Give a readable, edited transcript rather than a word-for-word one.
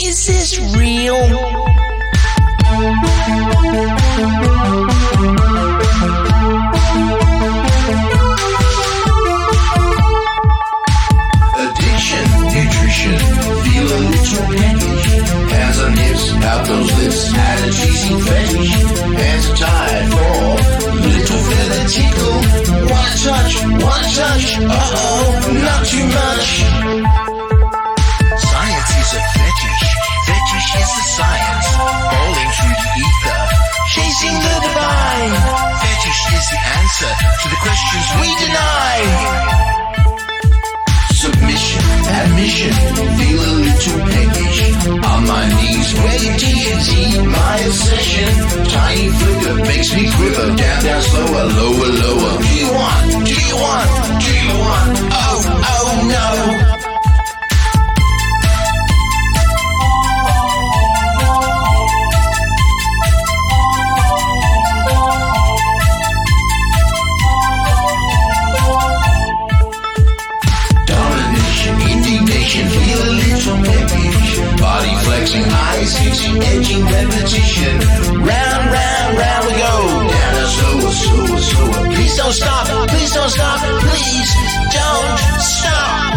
Is this real? Addiction, nutrition, feel a little peckish. Hands on hips, out those lips, had a cheesy fetish. Hands are tied for little feather tickle. One touch, uh-oh, not too much. Science is a fetish, fetish is the science. Falling through the ether, chasing the divine. Fetish is the answer to the questions we deny. Submission, admission, feel a little peckish. On my knees, where TNT, my obsession. Tiny flicker makes me quiver. Down, slower, lower. Do you want? Oh no. Indignation, feel a little peckish. Body flexing, eyes fixing, edging repetition. Round we go. Down slower. Please don't stop, please don't stop.